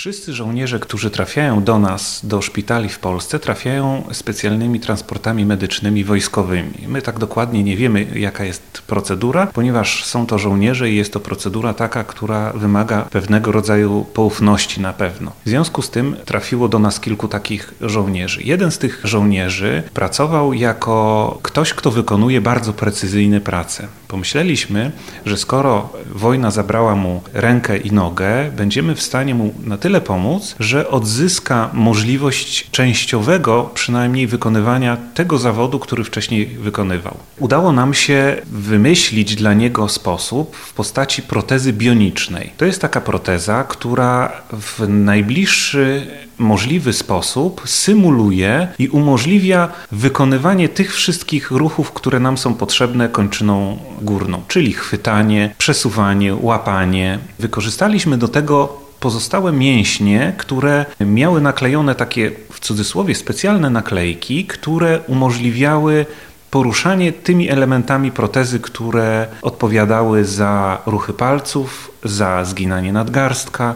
Wszyscy żołnierze, którzy trafiają do nas, do szpitali w Polsce, trafiają specjalnymi transportami medycznymi wojskowymi. My tak dokładnie nie wiemy, jaka jest procedura, ponieważ są to żołnierze i jest to procedura taka, która wymaga pewnego rodzaju poufności na pewno. W związku z tym trafiło do nas kilku takich żołnierzy. Jeden z tych żołnierzy pracował jako ktoś, kto wykonuje bardzo precyzyjne prace. Pomyśleliśmy, że skoro wojna zabrała mu rękę i nogę, będziemy w stanie mu na tyle pomóc, że odzyska możliwość częściowego przynajmniej wykonywania tego zawodu, który wcześniej wykonywał. Udało nam się wymyślić dla niego sposób w postaci protezy bionicznej. To jest taka proteza, która w najbliższy możliwy sposób symuluje i umożliwia wykonywanie tych wszystkich ruchów, które nam są potrzebne kończyną górną, czyli chwytanie, przesuwanie, łapanie. Wykorzystaliśmy do tego pozostałe mięśnie, które miały naklejone takie, w cudzysłowie, specjalne naklejki, które umożliwiały poruszanie tymi elementami protezy, które odpowiadały za ruchy palców, za zginanie nadgarstka,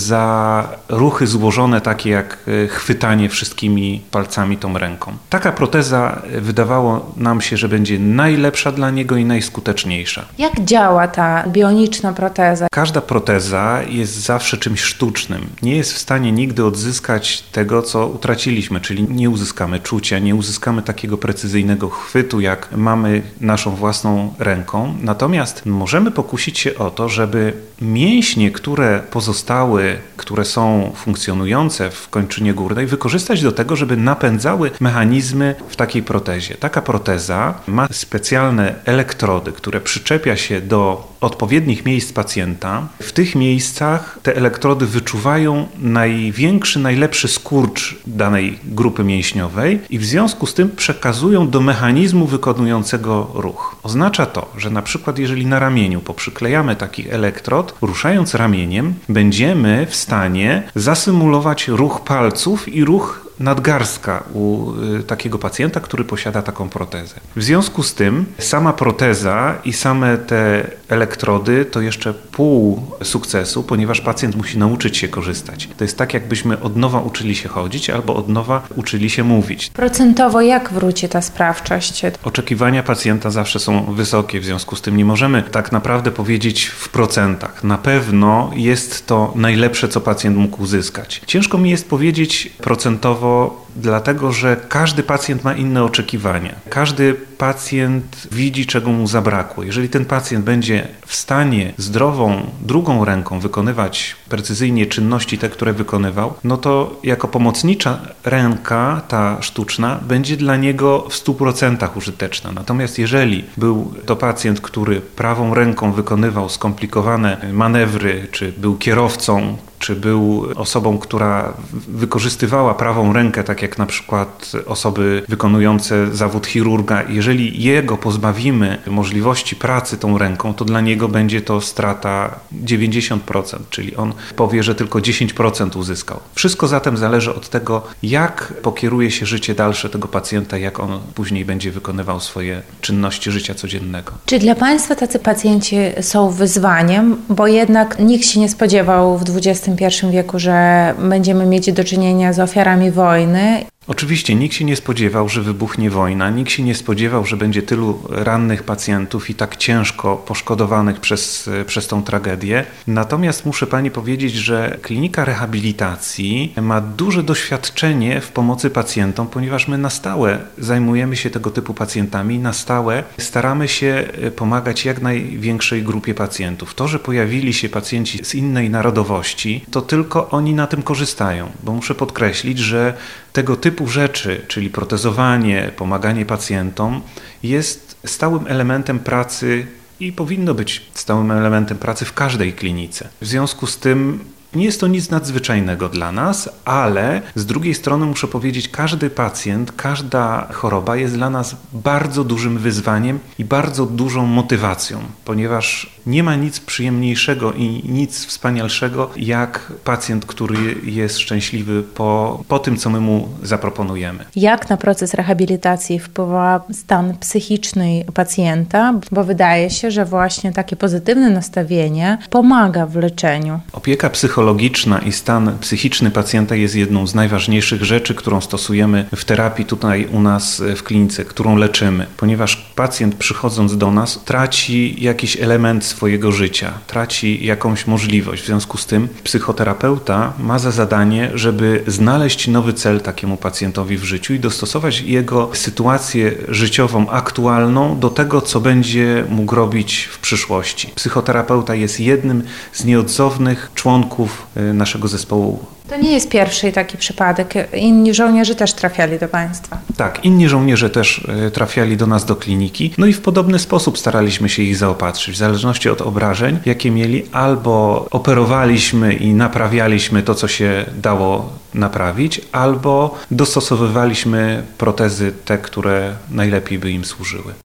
za ruchy złożone takie jak chwytanie wszystkimi palcami tą ręką. Taka proteza wydawało nam się, że będzie najlepsza dla niego i najskuteczniejsza. Jak działa ta bioniczna proteza? Każda proteza jest zawsze czymś sztucznym. Nie jest w stanie nigdy odzyskać tego, co utraciliśmy, czyli nie uzyskamy czucia, nie uzyskamy takiego precyzyjnego chwytu, jak mamy naszą własną ręką. Natomiast możemy pokusić się o to, żeby mięśnie, które pozostały, które są funkcjonujące w kończynie górnej, wykorzystać do tego, żeby napędzały mechanizmy w takiej protezie. Taka proteza ma specjalne elektrody, które przyczepia się do odpowiednich miejsc pacjenta. W tych miejscach te elektrody wyczuwają największy, najlepszy skurcz danej grupy mięśniowej i w związku z tym przekazują do mechanizmu wykonującego ruch. Oznacza to, że na przykład jeżeli na ramieniu poprzyklejamy taki elektrod, ruszając ramieniem, będziemy w stanie zasymulować ruch palców i ruch nadgarstka u takiego pacjenta, który posiada taką protezę. W związku z tym sama proteza i same te elektrody to jeszcze pół sukcesu, ponieważ pacjent musi nauczyć się korzystać. To jest tak, jakbyśmy od nowa uczyli się chodzić albo od nowa uczyli się mówić. Procentowo jak wróci ta sprawczość? Oczekiwania pacjenta zawsze są wysokie, w związku z tym nie możemy tak naprawdę powiedzieć w procentach. Na pewno jest to najlepsze, co pacjent mógł uzyskać. Ciężko mi jest powiedzieć procentowo, dlatego że każdy pacjent ma inne oczekiwania. Każdy pacjent widzi, czego mu zabrakło. Jeżeli ten pacjent będzie w stanie zdrową, drugą ręką wykonywać precyzyjnie czynności te, które wykonywał, no to jako pomocnicza ręka, ta sztuczna, będzie dla niego w 100% użyteczna. Natomiast jeżeli był to pacjent, który prawą ręką wykonywał skomplikowane manewry, czy był kierowcą, czy był osobą, która wykorzystywała prawą rękę, tak jak na przykład osoby wykonujące zawód chirurga. Jeżeli jego pozbawimy możliwości pracy tą ręką, to dla niego będzie to strata 90%, czyli on powie, że tylko 10% uzyskał. Wszystko zatem zależy od tego, jak pokieruje się życie dalsze tego pacjenta, jak on później będzie wykonywał swoje czynności życia codziennego. Czy dla Państwa tacy pacjenci są wyzwaniem, bo jednak nikt się nie spodziewał w XXI wieku, że będziemy mieć do czynienia z ofiarami wojny? Oczywiście nikt się nie spodziewał, że wybuchnie wojna, nikt się nie spodziewał, że będzie tylu rannych pacjentów i tak ciężko poszkodowanych przez tą tragedię. Natomiast muszę Pani powiedzieć, że klinika rehabilitacji ma duże doświadczenie w pomocy pacjentom, ponieważ my na stałe zajmujemy się tego typu pacjentami, na stałe staramy się pomagać jak największej grupie pacjentów. To, że pojawili się pacjenci z innej narodowości, to tylko oni na tym korzystają, bo muszę podkreślić, że tego typu rzeczy, czyli protezowanie, pomaganie pacjentom, jest stałym elementem pracy i powinno być stałym elementem pracy w każdej klinice. W związku z tym nie jest to nic nadzwyczajnego dla nas, ale z drugiej strony muszę powiedzieć, każdy pacjent, każda choroba jest dla nas bardzo dużym wyzwaniem i bardzo dużą motywacją, ponieważ nie ma nic przyjemniejszego i nic wspanialszego jak pacjent, który jest szczęśliwy po tym, co my mu zaproponujemy. Jak na proces rehabilitacji wpływa stan psychiczny pacjenta? Bo wydaje się, że właśnie takie pozytywne nastawienie pomaga w leczeniu. Opieka psychologiczna psychologiczna i stan psychiczny pacjenta jest jedną z najważniejszych rzeczy, którą stosujemy w terapii tutaj u nas w klinice, którą leczymy. Ponieważ pacjent przychodząc do nas traci jakiś element swojego życia, traci jakąś możliwość. W związku z tym psychoterapeuta ma za zadanie, żeby znaleźć nowy cel takiemu pacjentowi w życiu i dostosować jego sytuację życiową aktualną do tego, co będzie mógł robić w przyszłości. Psychoterapeuta jest jednym z nieodzownych członków naszego zespołu. To nie jest pierwszy taki przypadek. Inni żołnierze też trafiali do Państwa. Tak, inni żołnierze też trafiali do nas do kliniki. No i w podobny sposób staraliśmy się ich zaopatrzyć. W zależności od obrażeń, jakie mieli, albo operowaliśmy i naprawialiśmy to, co się dało naprawić, albo dostosowywaliśmy protezy te, które najlepiej by im służyły.